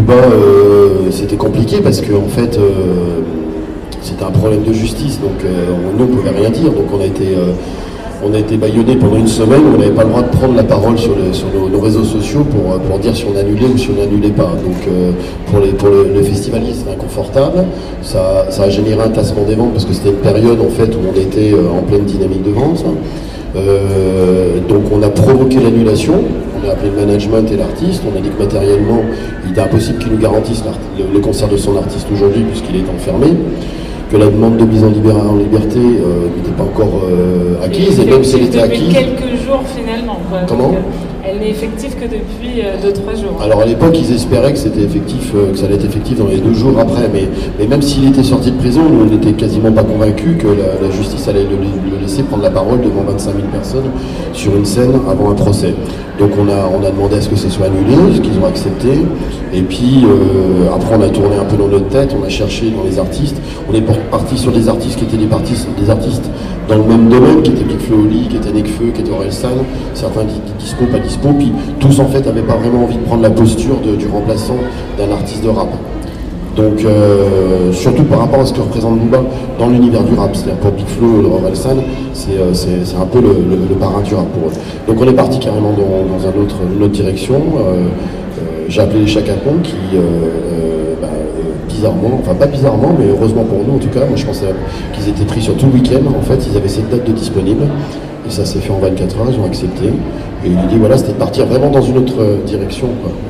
Booba, c'était compliqué parce que en fait, c'était un problème de justice, donc nous on pouvait rien dire, donc on a été bâillonnés pendant une semaine, on n'avait pas le droit de prendre la parole sur nos réseaux sociaux pour dire si on annulait ou si on n'annulait pas. Donc pour le festivalier c'était inconfortable, ça a généré un tassement des ventes parce que c'était une période en fait où on était en pleine dynamique de vente. Donc on a provoqué l'annulation, on a appelé le management et l'artiste, on a dit que matériellement il était impossible qu'il nous garantisse le concert de son artiste aujourd'hui puisqu'il est enfermé, que la demande de mise en liberté n'était pas encore acquise, et même si elle était acquise... Depuis quelques jours finalement, quoi. Comment ? Elle n'est effective que depuis 2-3 jours. Alors à l'époque, ils espéraient que c'était effectif, que ça allait être effectif dans les 2 jours après, mais même s'il était sorti de prison, nous on n'était quasiment pas convaincus que la justice allait le laisser prendre la parole devant 25 000 personnes sur une scène avant un procès. Donc on a demandé à ce que ça soit annulé, ce qu'ils ont accepté, et puis après on a tourné un peu dans notre tête, on a cherché dans les artistes, on est parti sur des artistes qui étaient des artistes dans le même domaine, qui étaient Big Flo Oli, qui étaient Nekfeu, qui étaient Orelsan, certains dispo, pas dispo, puis tous en fait n'avaient pas vraiment envie de prendre la posture du remplaçant d'un artiste de rap. Donc surtout par rapport à ce que représente Booba dans l'univers du rap, c'est-à-dire pour Big Flo et Orelsan, c'est un peu le parrain du rap pour eux. Donc on est parti carrément dans une autre direction. J'ai appelé les Chaka Kong qui bizarrement, enfin pas bizarrement, mais heureusement pour nous en tout cas, moi je pensais qu'ils étaient pris sur tout le week-end, en fait ils avaient cette date de disponible, et ça s'est fait en 24 heures, ils ont accepté, et il dit voilà, c'était de partir vraiment dans une autre direction, quoi.